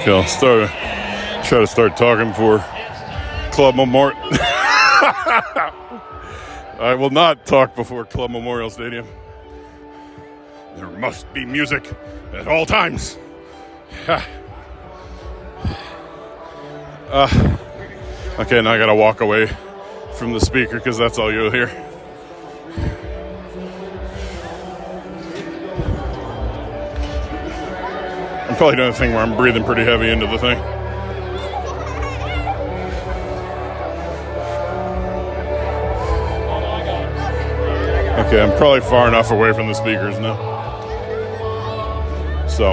Okay, I'll try to start talking for Club Memorial. I will not talk before Club Memorial Stadium. There must be music at all times. Okay, now I gotta walk away from the speaker because that's all you'll hear. I'm probably doing a thing where I'm breathing pretty heavy into the thing. Okay, I'm probably far enough away from the speakers now. So,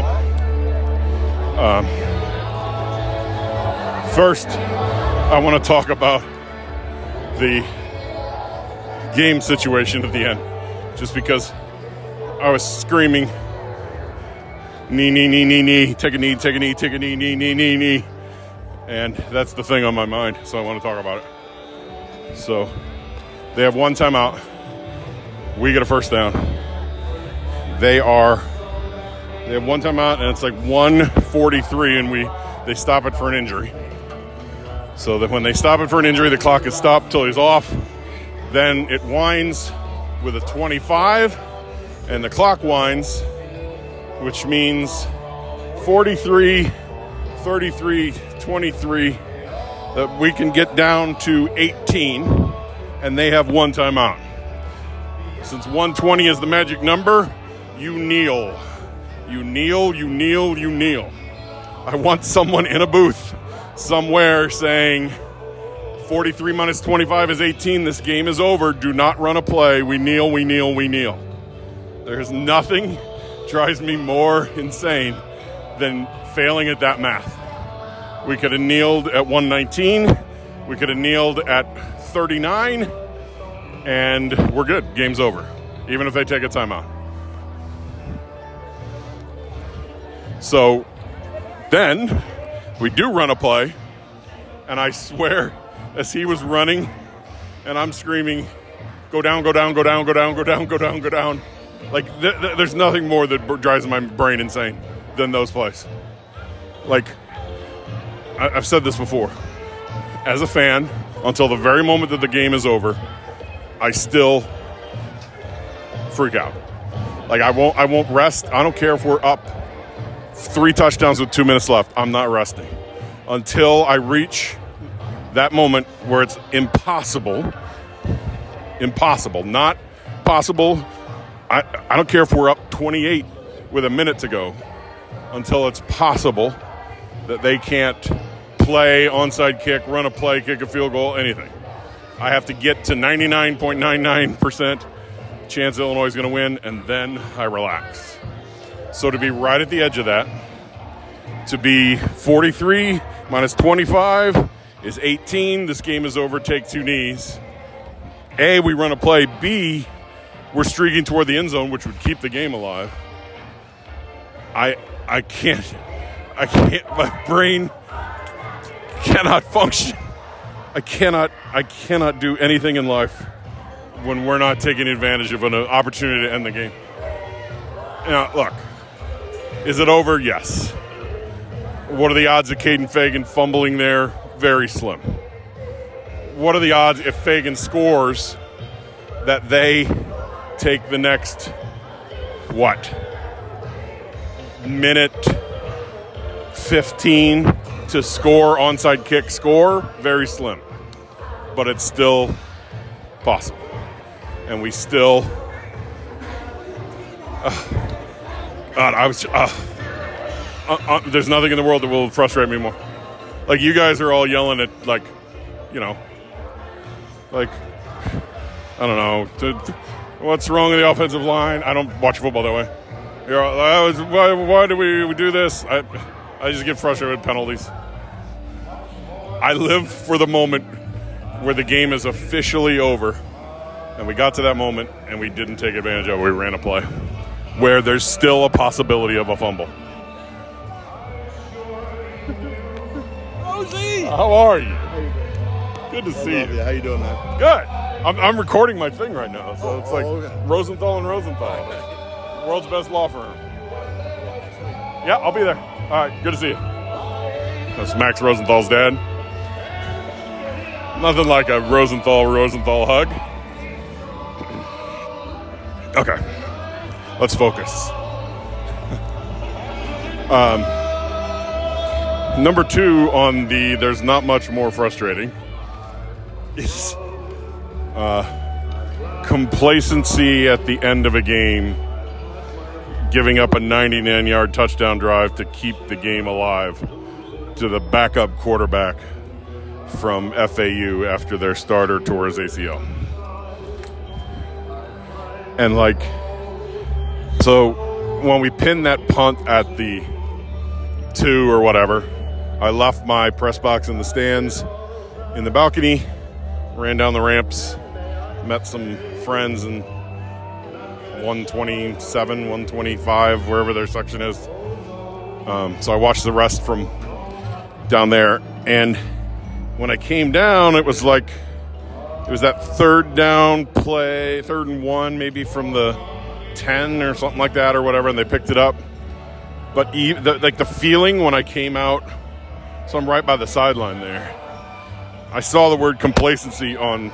first, I want to talk about the game situation at the end. Just because I was screaming, knee, knee, knee, knee, knee, take a knee, take a knee, take a knee, knee, knee, knee, knee. And that's the thing on my mind, so I want to talk about it. So, they have one timeout. We get a first down. They have one timeout, and it's like 1:43, and they stop it for an injury. So that when they stop it for an injury, the clock is stopped till he's off. Then it winds with a 25, and the clock winds, which means 43, 33, 23, that we can get down to 18, and they have one timeout. Since 120 is the magic number, you kneel. You kneel, you kneel, you kneel. I want someone in a booth somewhere saying 43 minus 25 is 18. This game is over. Do not run a play. We kneel, we kneel, we kneel. There's nothing drives me more insane than failing at that math. We could have kneeled at 119. We could have kneeled at 39. And we're good. Game's over. Even if they take a timeout. So then we do run a play. And I swear, as he was running and I'm screaming, go down, go down, go down, go down, go down, go down, go down. Like, there's nothing more that drives my brain insane than those plays. Like, I've said this before. As a fan, until the very moment that the game is over, I still freak out. Like, I won't rest. I don't care if we're up 3 touchdowns with 2 minutes left. I'm not resting until I reach that moment where it's impossible, not possible. I don't care if we're up 28 with a minute to go until it's possible that they can't play, onside kick, run a play, kick a field goal, anything. I have to get to 99.99% chance Illinois is going to win, and then I relax. So to be right at the edge of that, to be 43 minus 25 is 18. This game is over. Take 2 knees. A, we run a play. B, we're streaking toward the end zone, which would keep the game alive. I can't. My brain cannot function. I cannot do anything in life when we're not taking advantage of an opportunity to end the game. Now, look, is it over? Yes. What are the odds of Caden Fagan fumbling there? Very slim. What are the odds if Fagan scores that they take the next, minute 15 to score, onside kick score? Very slim. But it's still possible. And we still... there's nothing in the world that will frustrate me more. Like, you guys are all yelling at, I don't know, what's wrong with the offensive line? I don't watch football that way. Why do we do this? I just get frustrated with penalties. I live for the moment where the game is officially over, and we got to that moment, and we didn't take advantage of it. We ran a play where there's still a possibility of a fumble. Rosie! How are you? Good to see you. How you doing, man? Good. I'm recording my thing right now, so it's like okay. Rosenthal and Rosenthal. World's best law firm. Yeah, I'll be there. All right, good to see you. That's Max Rosenthal's dad. Nothing like a Rosenthal hug. Okay, let's focus. Number 2 on the there's not much more frustrating is complacency at the end of a game, giving up a 99-yard touchdown drive to keep the game alive to the backup quarterback from FAU after their starter tore his ACL. And so when we pinned that punt at the 2 or whatever, I left my press box in the stands in the balcony, ran down the ramps, met some friends in 127, 125, wherever their section is. So I watched the rest from down there. And when I came down, it was that 3rd down play, 3rd and 1, maybe from the 10 or something like that or whatever, and they picked it up. But the feeling when I came out, so I'm right by the sideline there, I saw the word complacency on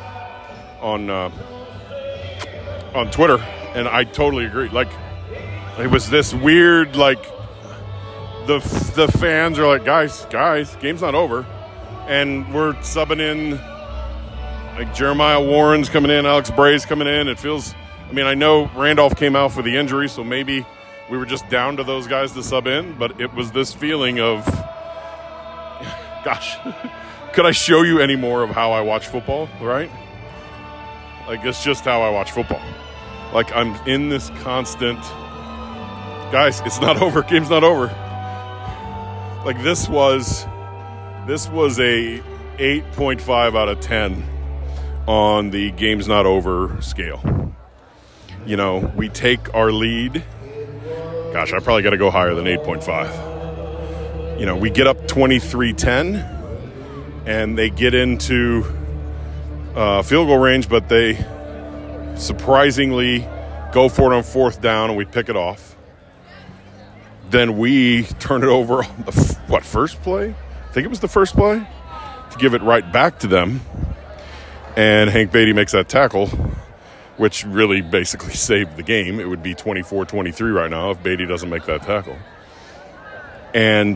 Twitter, and I totally agree. It was this weird, the fans are like, guys, game's not over, and we're subbing in, Jeremiah Warren's coming in, Alex Bray's coming in. It feels, I know Randolph came out for the injury, so maybe we were just down to those guys to sub in, but it was this feeling of, gosh, could I show you any more of how I watch football, right? It's just how I watch football. I'm in this constant, guys, it's not over, game's not over. This was a 8.5 out of 10 on the game's not over scale. We take our lead. Gosh, I probably got to go higher than 8.5. We get up 23-10, and they get into field goal range, but they surprisingly go for it on 4th down, and we pick it off. Then we turn it over on the, first play? I think it was the first play, to give it right back to them. And Hank Beatty makes that tackle, which really basically saved the game. It would be 24-23 right now if Beatty doesn't make that tackle. And,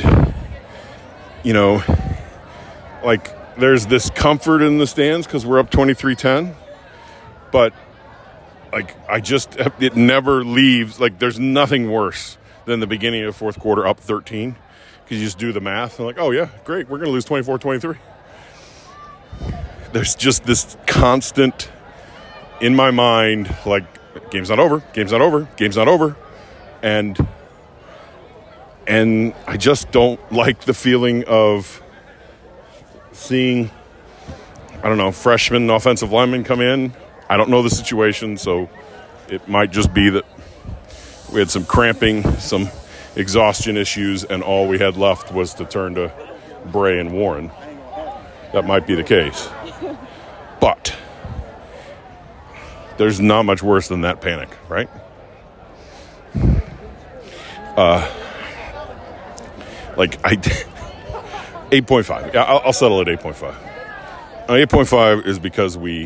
there's this comfort in the stands because we're up 23-10. But, it never leaves. There's nothing worse than the beginning of the 4th quarter up 13. Because you just do the math. And oh, yeah, great, we're going to lose 24-23. There's just this constant in my mind, game's not over, game's not over, game's not over. And I just don't like the feeling of seeing, freshman offensive linemen come in. I don't know the situation, so it might just be that we had some cramping, some exhaustion issues, and all we had left was to turn to Bray and Warren. That might be the case. But there's not much worse than that panic, right? 8.5. Yeah, I'll settle at 8.5. 8.5 is because we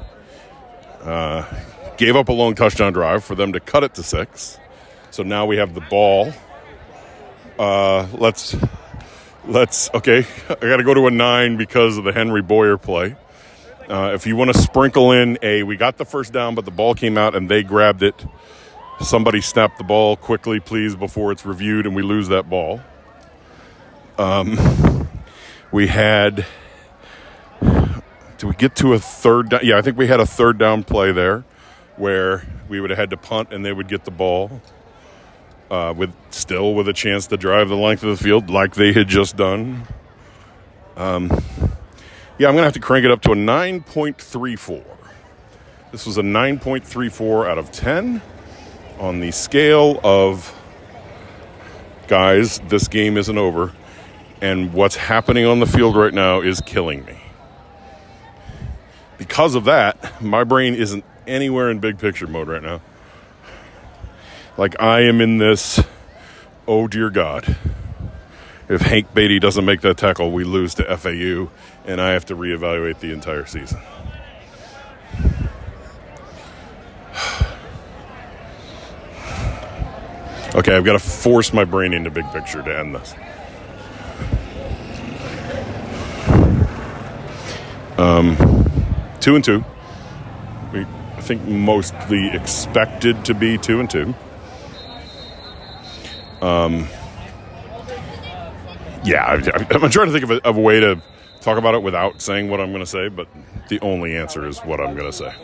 gave up a long touchdown drive for them to cut it to 6. So now we have the ball. Let's okay. I got to go to a 9 because of the Henry Boyer play. If you want to sprinkle in we got the first down, but the ball came out and they grabbed it. Somebody snap the ball quickly, please, before it's reviewed and we lose that ball. We had, did we get to a 3rd down? Yeah, I think we had a 3rd down play there where we would have had to punt and they would get the ball with a chance to drive the length of the field like they had just done. Yeah, I'm going to have to crank it up to a 9.34. This was a 9.34 out of 10 on the scale of, guys, this game isn't over, and what's happening on the field right now is killing me. Because of that, my brain isn't anywhere in big picture mode right now. I am in this, oh dear God, if Hank Beatty doesn't make that tackle, we lose to FAU, and I have to reevaluate the entire season. Okay, I've got to force my brain into big picture to end this. 2-2. I think mostly expected to be 2-2. I'm trying to think of a way to talk about it without saying what I'm going to say, but the only answer is what I'm going to say.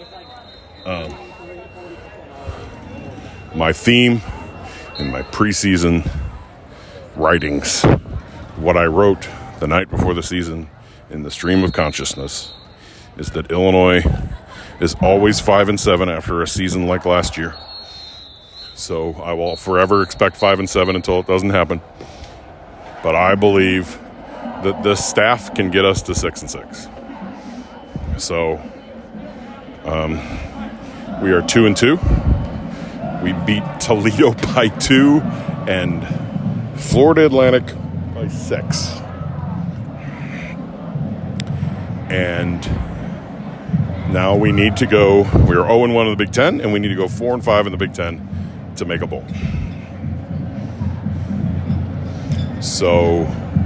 My theme in my preseason writings, what I wrote the night before the season in the stream of consciousness, is that Illinois is always 5-7 after a season like last year. So I will forever expect 5-7 until it doesn't happen. But I believe that this staff can get us to 6-6. So we are 2-2. We beat Toledo by 2 and Florida Atlantic by 6. And now we need to go, we are 0-1 in the Big Ten, and we need to go 4-5 in the Big Ten to make a bowl. So,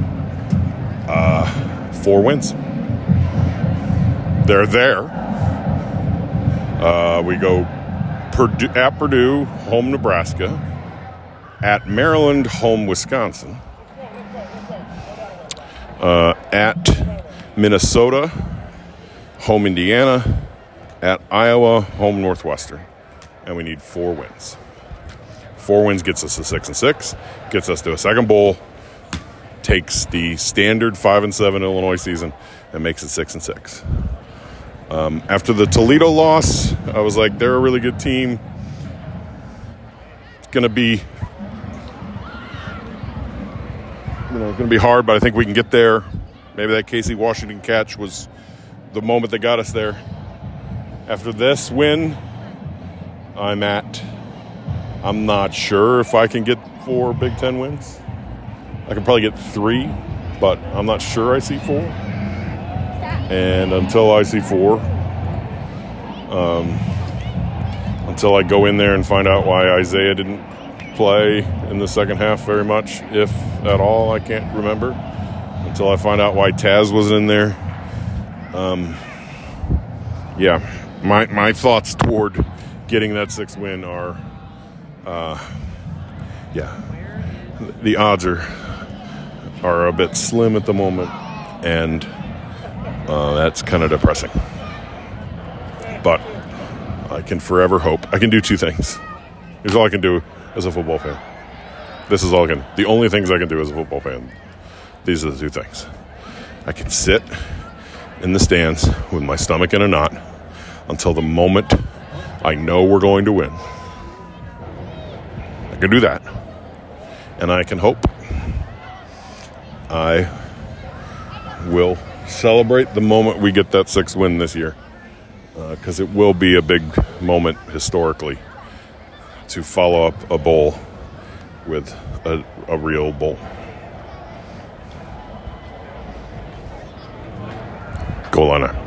4 wins. They're there. We go at Purdue, home Nebraska, at Maryland, home Wisconsin, at Minnesota, home Indiana, at Iowa, home Northwestern, and we need 4 wins. 4 wins gets us to 6-6, gets us to a second bowl, takes the standard 5-7 Illinois season and makes it 6-6. After the Toledo loss, I was like, they're a really good team. It's going to be, going to be hard, but I think we can get there. Maybe that Casey Washington catch was the moment that got us there. After this win, I'm not sure if I can get 4 Big Ten wins. I can probably get 3, but I'm not sure I see 4. And until I see 4, until I go in there and find out why Isaiah didn't play in the second half very much, if at all, I can't remember. Until I find out why Taz wasn't in there. My thoughts toward getting that 6th win are, the odds are a bit slim at the moment, and that's kind of depressing. But I can forever hope. I can do 2 things. Here's all I can do as a football fan. This is all I can. The only things I can do as a football fan. These are the 2 things. I can sit in the stands with my stomach in a knot until the moment I know we're going to win. I can do that. And I can hope. I will celebrate the moment we get that 6th win this year, because it will be a big moment historically to follow up a bowl with a real bowl. Go Illini.